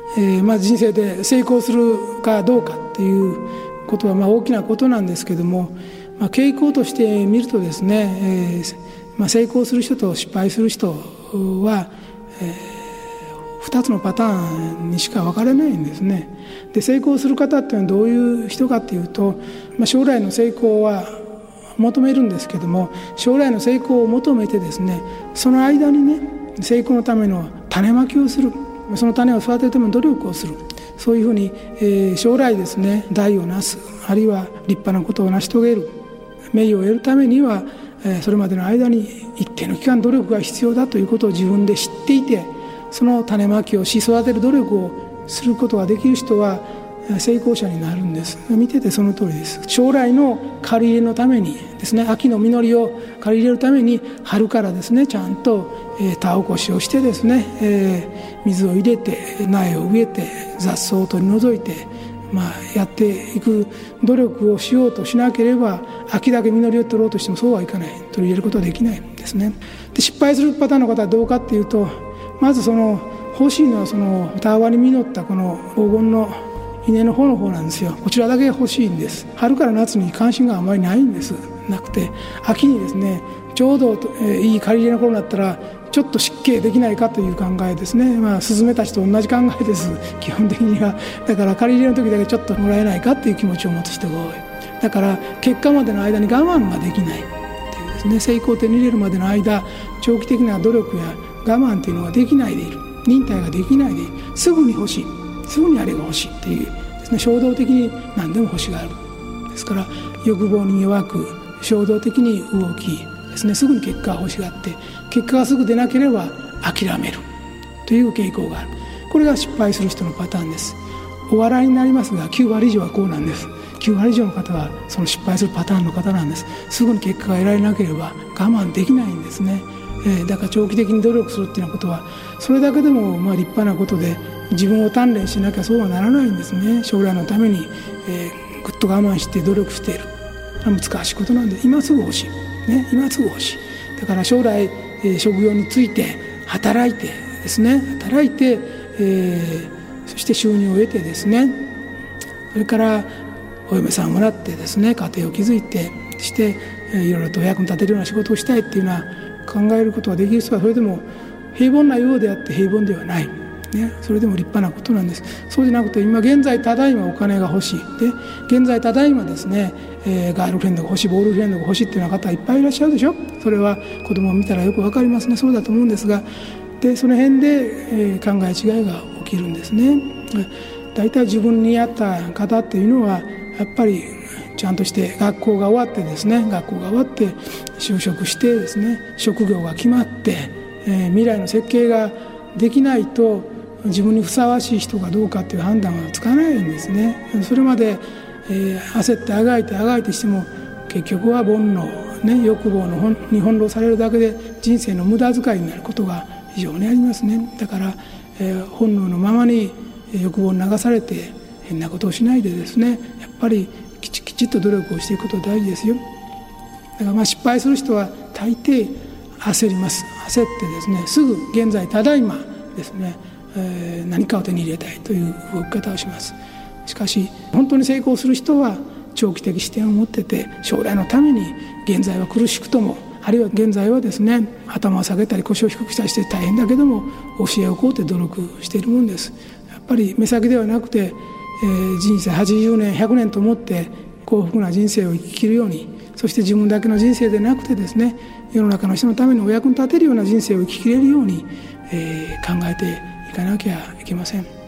人生で成功するかどうかっていうことは大きなことなんですけども、傾向として見るとですね、成功する人と失敗する人は、2つのパターンにしか分かれないんですね。で、成功する方っていうのはどういう人かっていうと、将来の成功は求めるんですけども、将来の成功を求めてですね、その間にね、成功のための種まきをする、その種を育てるための努力をする、そういうふうに、将来ですね、大をなす、あるいは立派なことを成し遂げる、名誉を得るためには、それまでの間に一定の期間努力が必要だということを自分で知っていて、その種まきをし育てる努力をすることができる人は成功者になるんです。見ててその通りです。将来の借り入れのためにですね、秋の実りを借り入れるために春からですね、ちゃんと田起こしをしてですね、水を入れて苗を植えて雑草を取り除いて、やっていく努力をしようとしなければ、秋だけ実りを取ろうとしてもそうはいかない、取り入れることはできないんですね。で、失敗するパターンの方はどうかっていうと、まず欲しいのはたわわに実ったこの黄金の稲の方なんですよ。こちらだけ欲しいんです。春から夏に関心があまりないんです。なくて、秋にですね、ちょうどいい借り入れの頃になったらちょっと湿気できないかという考えですね。スズメたちと同じ考えです、基本的には。だから借り入れの時だけちょっともらえないかっていう気持ちを持つ人が多い。だから結果までの間に我慢ができないっていうですね、成功を手に入れるまでの間、長期的な努力や我慢というのができないでいる、忍耐ができないでいる、すぐに欲しい、すぐにあれが欲しいっていうですね、衝動的に何でも欲しがる。ですから欲望に弱く衝動的に動きですね、すぐに結果を欲しがって、結果がすぐ出なければ諦めるという傾向がある。これが失敗する人のパターンです。お笑いになりますが9割以上はこうなんです。9割以上の方はその失敗するパターンの方なんです。すぐに結果が得られなければ我慢できないんですね。だから長期的に努力するっていうようなことは、それだけでも立派なことで、自分を鍛錬しなきゃそうはならないんですね。将来のために、ぐっと我慢して努力している、難しいことなんで、今すぐ欲しい、ね、今すぐ欲しい。だから将来、職業について働いてですね、そして収入を得てですね、それからお嫁さんをもらってですね、家庭を築いてして、いろいろと役に立てるような仕事をしたいっていうのは考えることができる人は、それでも平凡なようであって平凡ではない、ね、それでも立派なことなんです。そうじゃなくて、今現在ただいまお金が欲しいで、現在ただいまですね、ガールフレンドが欲しい、ボールフレンドが欲しいっていうような方いっぱいいらっしゃるでしょ。それは子供を見たらよくわかりますね。そうだと思うんですが、でその辺で、考え違いが起きるんですね。だいたい自分に合った方っていうのは、やっぱりちゃんとして学校が終わってですね、就職してですね、職業が決まって、未来の設計ができないと、自分にふさわしい人かどうかっていう判断はつかないんですね。それまで、焦ってあがいてしても、結局は煩悩、ね、欲望に翻弄されるだけで人生の無駄遣いになることが非常にありますね。だから、本能のままに欲望に流されて変なことをしないでですね、やっぱりきちっと努力をしていくことが大事ですよ。だから失敗する人は大抵焦ります。焦ってですね、すぐ現在ただいまですね、何かを手に入れたいという動き方をします。しかし本当に成功する人は長期的視点を持ってて、将来のために現在は苦しくとも、あるいは現在はですね、頭を下げたり腰を低くしたりして大変だけども教えを請うて努力しているもんです。やっぱり目先ではなくて、人生80年100年と思って幸福な人生を生き切るように、そして自分だけの人生でなくてですね、世の中の人のためにお役に立てるような人生を生き切れるように、考えていかなきゃいけません。